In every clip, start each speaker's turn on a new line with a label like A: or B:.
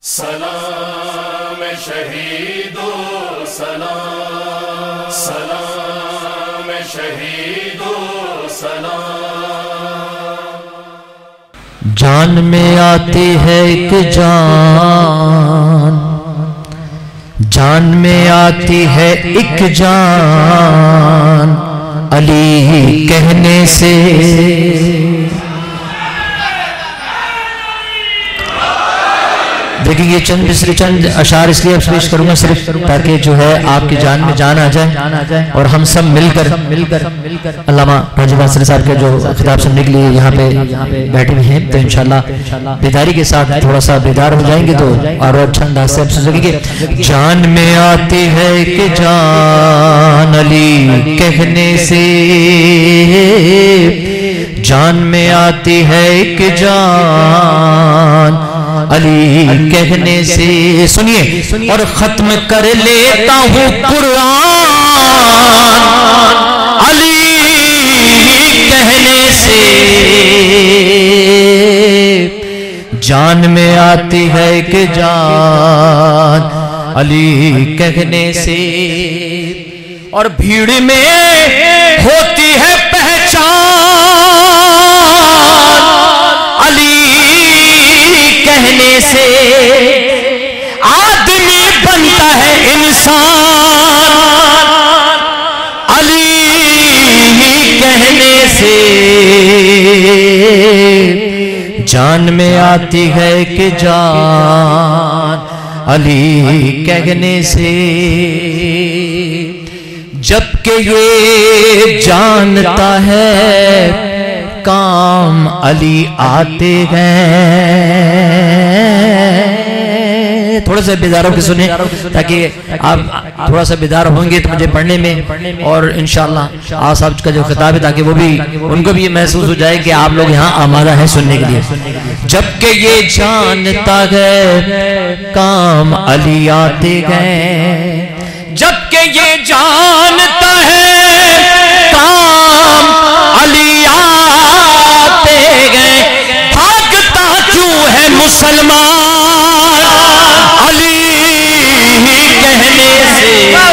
A: سلام شہیدو سلام، سلام شہیدو سلام۔
B: جان میں آتی ہے ایک جان، جان میں آتی ہے ایک جان، علی کہنے سے دیکھیں یہ چند اشعار اس لیے پیش کروں گا صرف تاکہ جو ہے آپ کی جان میں جان آ جائے اور ہم سب مل کر علامہ حاجی باسل صاحب کے جو خطاب سننے کے لیے یہاں پہ بیٹھے ہوئے ہیں تو انشاءاللہ بیداری کے ساتھ تھوڑا سا بیدار ہو جائیں گے تو اور اچھا انداز سے آپ سن سکیں گے۔ جان میں آتی ہے کہ جان علی کہنے سے، جان میں آتی ہے ایک جان علی کہنے سے، سنیے اور ختم کر لیتا ہوں قرآن علی کہنے سے، جان میں آتی ہے کہ جان علی کہنے سے، اور بھیڑ میں ہوتی ہے کہنے سے، آدمی بنتا ہے انسان علی کہنے سے، جان میں آتی ہے کہ جان علی کہنے سے، جبکہ یہ جانتا ہے کام علی آتے ہیں۔ تھوڑا سا بیدار ہو کے سنیں تاکہ آپ تھوڑا سا بیدار ہوں گے تو مجھے پڑھنے میں اور انشاءاللہ آپ صاحب کا جو خطاب ہے تاکہ وہ بھی ان کو بھی یہ محسوس ہو جائے کہ آپ لوگ یہاں آمادہ ہیں سننے کے لیے۔ جبکہ یہ جانتا ہے کام علی آتے گئے، جبکہ یہ جانتا ہے کام علی آتے گئے، بھاگتا کیوں ہے مسلمان علی کہنے سے،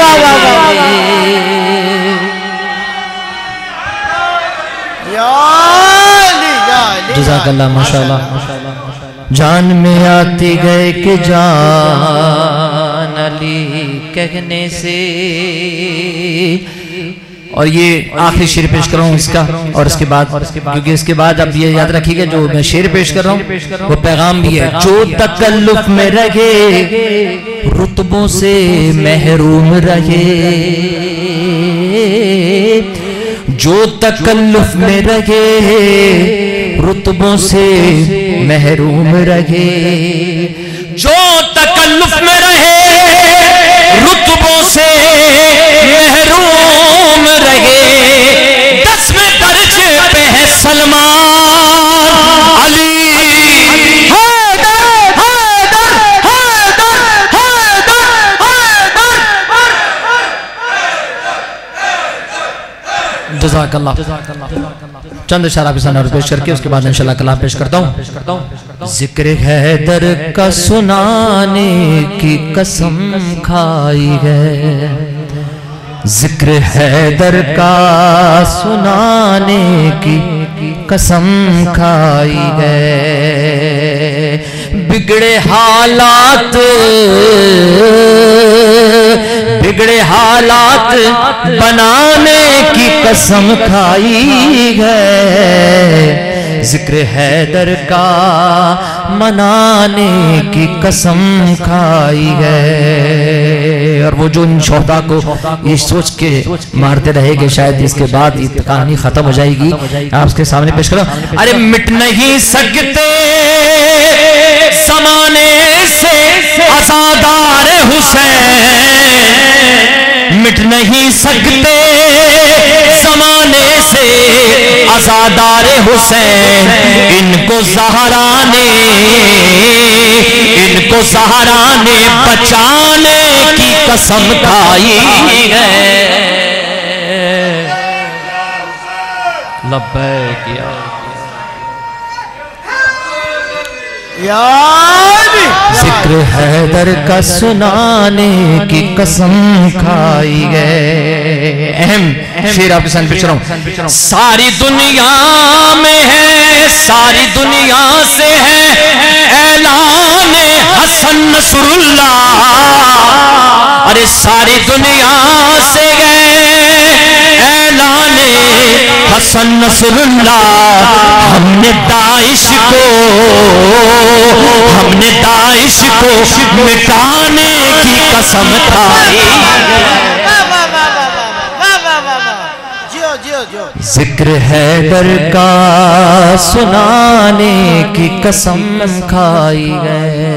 B: جزاک اللہ ماشاءاللہ۔ جان میں آتی گئے کہ جان علی کہنے سے، اور یہ آخری شعر پیش کر رہا ہوں اس کا، اور اس کے بعد کیونکہ اس کے بعد اب یہ یاد رکھیے گا جو میں شعر پیش کر رہا ہوں وہ پیغام بھی ہے۔ جو تکلف میں رہے رتبوں سے محروم رہے، جو تکلف میں رہے رتبوں سے محروم رہے، جو تکلف میں رہے رتبوں سے محروم رہے، 10ویں درجے پہ ہے سلمان علی حیدر حیدر حیدر حیدر حیدر۔ جزاک اللہ۔ چند اشارہ بھی سنہ پیش کر کے اس کے بعد انشاءاللہ کلام پیش کرتا ہوں۔ ذکر حیدر کا سنانے کی قسم کھائی ہے، ذکر حیدر کا سنانے کی قسم کھائی ہے، بگڑے حالات بنانے کی قسم کھائی ہے، ذکر حیدر کا منانے کی قسم کھائی ہے۔ اور وہ جو ان شہداء کو یہ سوچ کے مارتے رہے کہ شاید اس کے بعد یہ کہانی ختم ہو جائے گی، آپ اس کے سامنے پیش کرو۔ ارے مٹ نہیں سکتے زمانے سے عزادار حسین، مٹ نہیں سکتے زمانے سے عزادار حسین، ان کو زہرا نے بچانے کی قسم کھائی ہے۔ لبیک یا ذکر حیدر کا سنانے کی قسم کھائی گئے. اہم شعر آپ کے سامنے پیش رہا ہوں. ساری دنیا میں ہے، ساری دنیا سے ہے اعلان حسن نصر اللہ. ارے ساری دنیا سے ہے اعلان حسن نصر اللہ. ہم نے داعش کو مٹانے کی قسم کھائی. ذکر حیدر کا سنانے کی قسم کھائی گئے.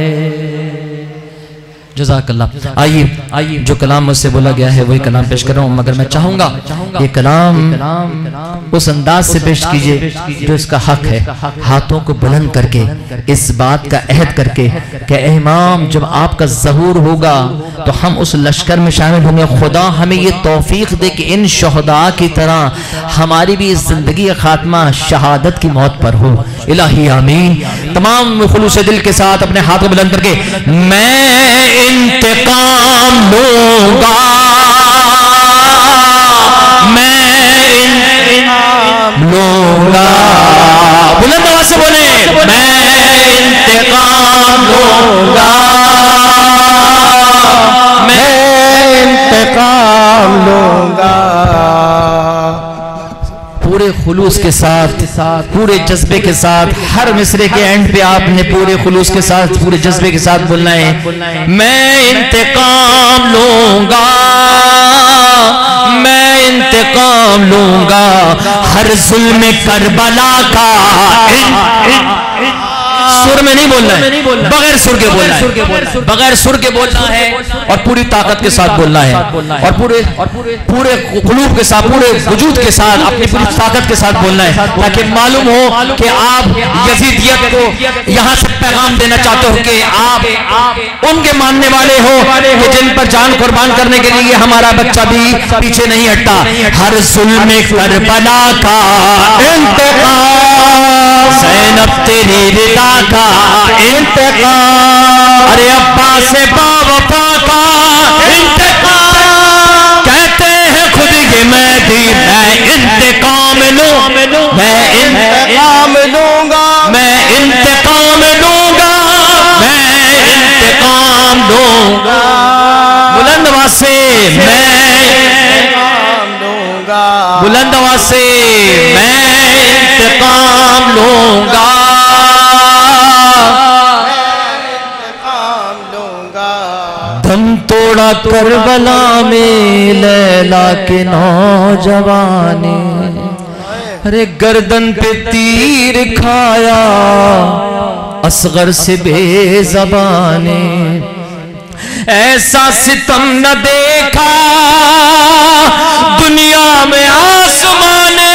B: جزاک اللہ. آئیے جو کلام مجھ سے بولا گیا ہے وہی کلام پیش کر رہا ہوں، مگر میں چاہوں گا یہ کلام اس انداز سے پیش کیجئے جو اس کا حق ہے. ہاتھوں کو بلند کر کے اس بات کا عہد کر کے کہ اے امام جب آپ کا ظہور ہوگا تو ہم اس لشکر میں شامل ہوں گے. خدا ہمیں یہ توفیق دے کہ ان شہداء کی طرح ہماری بھی زندگی خاتمہ شہادت کی موت پر ہو. الہی آمین. تمام خلوص دل کے ساتھ اپنے ہاتھ کو بلند کر کے میں انتقام لوں گا، میں انتقام لوں گا. بلند آواز سے بولیں میں انتقام لوں گا، میں انتقام لوں گا. پورے خلوص کے ساتھ، پورے جذبے کے ساتھ، ہر مصرے کے اینڈ پہ آپ نے پورے خلوص کے ساتھ، پورے جذبے کے ساتھ بولنا ہے میں انتقام لوں گا، میں انتقام لوں گا ہر ظلم کربلا کا. سر میں نہیں بولنا ہے، بغیر سر کے بولنا ہے، بغیر سر کے بولنا ہے اور پوری طاقت کے ساتھ بولنا ہے اور پورے قلوب کے ساتھ، پورے وجود کے ساتھ، اپنی پوری طاقت کے ساتھ بولنا ہے تاکہ معلوم ہو کہ آپ یزیدیت کو یہاں سے پیغام دینا چاہتے ہو کہ آپ ان کے ماننے والے ہو کہ جن پر جان قربان کرنے کے لیے ہمارا بچہ بھی پیچھے نہیں ہٹتا. ہر ظلم کربلا کا انتقام، زینب تیری رضا کا انتقام، ارے عباس باوفا کا انتقام. کہتے ہیں خود یہ میں بھی میں انتقام لوں، میں انتقام لوں گا، میں انتقام لوں گا، میں انتقام لوں گا. بلند آواز سے میں انتقام لوں گا، بلند آواز سے میں انتقام لوں گا. دم توڑا کربلا میں لیلا کے نوجوانے، ارے گردن پہ تیر کھایا اصغر سے بے زبانے. ایسا ستم نہ دیکھا دنیا میں آسمانے،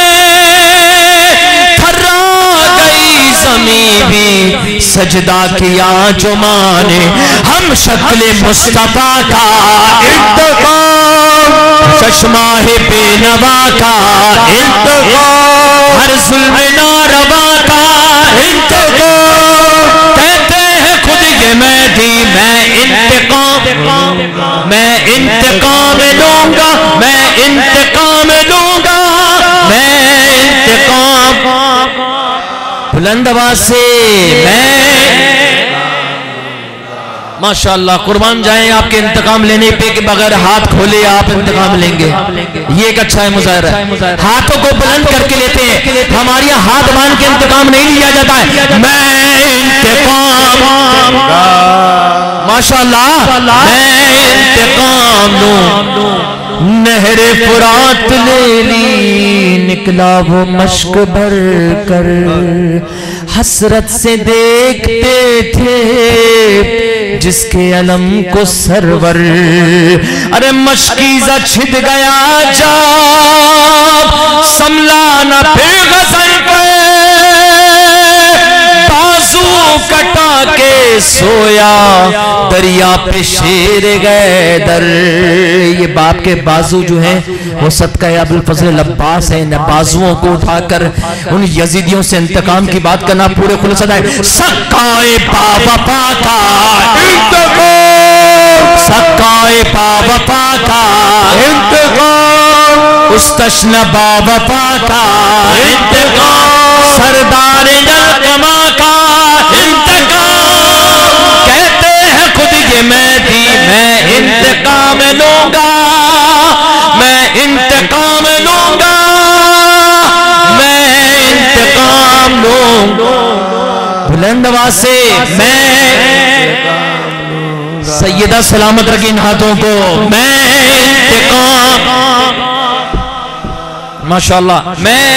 B: تھرا گئی زمین بھی سجدہ کیا جو مانے. ہم شکل مصطفیٰ کا انتقام، چشمہ بے نوا کا انتقام، ہر ظلم ناروا کا انتقام. کہتے ہیں خود یہ میں بھی میں انتقام، میں انتقام لوں گا، میں انتقام لوں گا، میں انتقام. بلند آواز سے میں ماشاءاللہ. قربان جائیں آپ کے انتقام لینے پہ کہ بغیر ہاتھ کھولے آپ انتقام لیں گے. یہ ایک اچھا ہے مظاہرہ. ہاتھوں کو بلند کر کے لیتے ہیں، ہمارے یہاں ہاتھ باندھ کے انتقام نہیں لیا جاتا ہے. میں انتقام ماشاءاللہ میں انتقام لوں. نہر فرات لے لی نکلا وہ مشک بھر کر، حسرت سے دیکھتے تھے جس کے علم کو سرور. ارے مشکیزہ چھٹ گیا جب سملا نہ پھر غزل پہ، بازو کٹا کے سویا دریا پہ شیر گئے در. یہ باپ کے بازو جو ہیں وہ صدقہ ابوالفضل العباس ہے. ان بازوؤں کو اٹھا کر ان یزیدیوں سے انتقام کی بات کرنا پورے خلوص سے. سکائے باوفا کا انتقام, سکائے باوفا کا انتقام, اس تشنہ باوفا کا انتقام, سردار جلقما کا انتقام. کہتے ہیں خود یہ میں تھی, میں انتقام لوں گا, میں انتقام لوں گا, میں انتقام لوں گا. بلند آواز سے میں سیدہ سلامت رکھیں ان ہاتھوں کو. میں انتقام, ماشاءاللہ, میں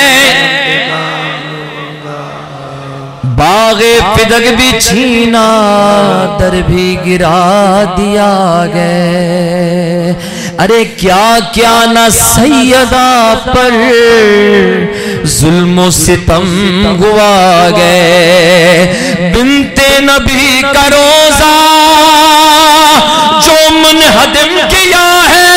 B: باغ فدق بھی چھینا, در بھی گرا دیا گئے. ارے کیا کیا نہ سیدہ پر ظلم و ستم ہوا گئے. بنت نبی کا روزہ جو منہدم کیا ہے,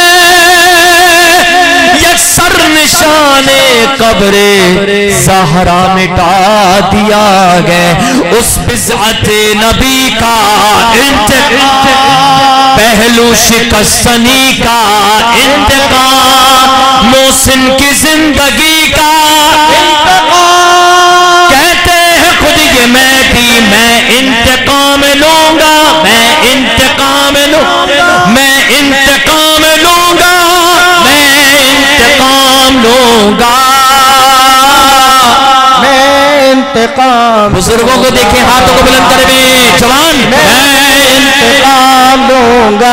B: یکسر نشان قبر زہرا مٹا دیا گئے. اس بضعت نبی کا انتقام, پہلو شکستنی کا انتقام, محسن کی زندگی کا انتقام. کہتے ہیں خود یہ میں تھی, میں انتقام لوں گا, میں انتقام لوں گا, میں انتقام لوں گا, میں انتقام لوں گا, میں انتقام. بزرگوں کو دیکھیں, ہاتھوں کو بلند کرے ہوئے جوان, میں انتقام لوں گا,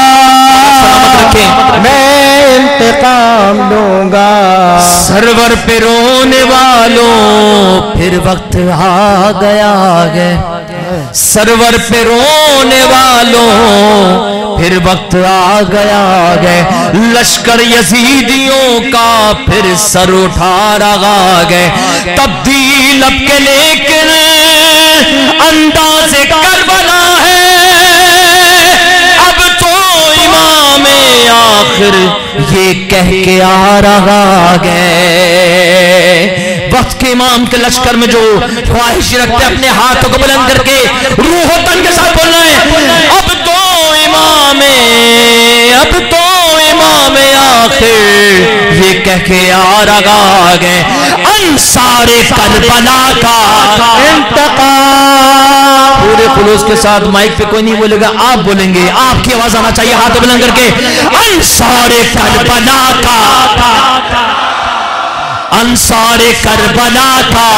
B: میں انتقام لوں گا. سرور پہ رونے والوں پھر وقت آ گیا گئے, سرور پہ رونے والوں پھر وقت آ گیا گئے. لشکر یزیدیوں کا پھر سر اٹھا رہا گئے. تبدیل اب کے لیکن انداز کربلا ہے, اب تو امام آخر یہ کہہ کے آ رہا گئے. وقت کے امام کے لشکر میں جو خواہش رکھتے اپنے ہاتھوں کو بلند کر کے روح و تن کے ساتھ بولنا ہے, اب تو امام, اب تو امام آخر یہ کہہ کے آ رہا گئے. انصار کربلا کا انتقام. پورے خلوص کے ساتھ مائک پہ کوئی نہیں بولے گا, آپ بولیں گے, آپ کی آواز آنا چاہیے ہاتھ بلند کر کے. انصار کربلا کا, انصار کربلا کا,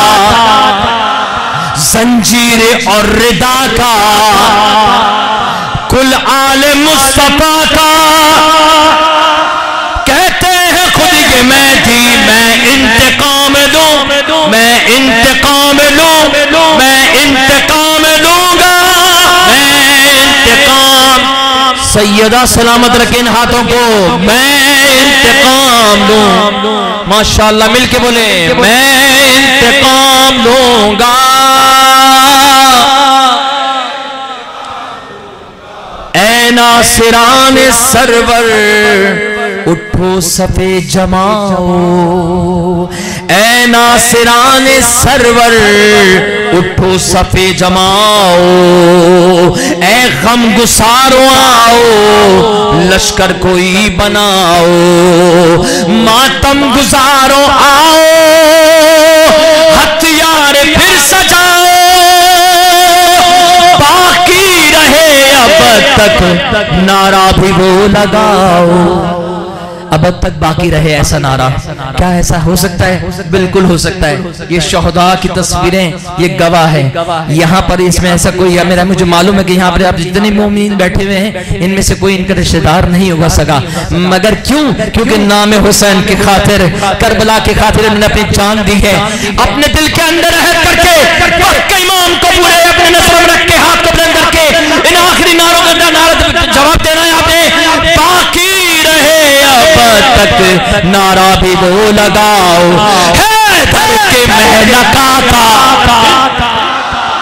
B: زنجیر اور ردا کا, کل آل مصطفیٰ کا. کہتے ہیں خود یہ میں تھی, میں انتقام لوں, میں انتقام لوں, میں انتقام لوں گا, میں انتقام. سیدہ سلامت رکھیں ہاتھوں کو, میں انتقام لوں. ماشاءاللہ, مل کے بولے, میں انتقام لوں گا. اے ناصران سرور اٹھو صفے جماؤ, اے ناصران سرور اٹھو صفے جماؤ. اے غم گسارو آؤ, لشکر کوئی بناؤ. ماتم گزارو آؤ, ہتھیار پھر سجاؤ. باقی رہے اب تک نعرہ بھی وہ لگاؤ. اب تک باقی رہے ایسا نعرہ. کیا ایسا ہو سکتا ہے؟ بالکل ہو سکتا ہے. یہ شہداء کی تصویریں یہ گواہ ہے. یہاں پر اس میں ایسا کوئی, مجھے معلوم ہے کہ یہاں پر آپ جتنے مومنین بیٹھے ہوئے ہیں ان میں سے کوئی ان کا رشتہ دار نہیں ہوگا سگا, مگر کیوں؟ کیونکہ نام حسین کی خاطر, کربلا کی خاطر انہوں نے اپنی جان دی ہے. اپنے دل کے اندر عہد کر کے وقت امام کو پورے اپنے نصر میں رکھ کے ہاتھ کو بلند کر کے ان آخری نعروں کا جواب دینا ہے آپ نے. باقی رہے اب تک نعرہ بھی وہ لگاؤ. حیدر کے مہلکا کا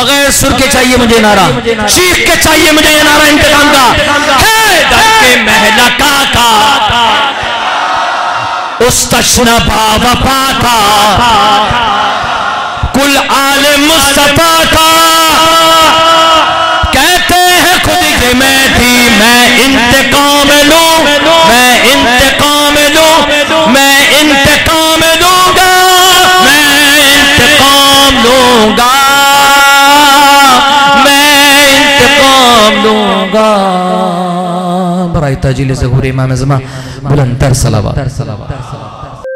B: بغیر سر کے چاہیے مجھے نعرہ، چیخ کے چاہیے مجھے یہ نعرہ انتقام کا، حیدر کے مہلکا کا اس تشنہ وفا کا کل آل مصطفیٰ کا، کہتے ہیں خود کہ میں تھی، میں انتقام لوں، میں انتقام لوں، میں انتقام لوں گا، میں انتقام لوں گا، میں انتقام لوں گا۔ برائے تاجیل ظہور امام زمان بلند تر صلوات۔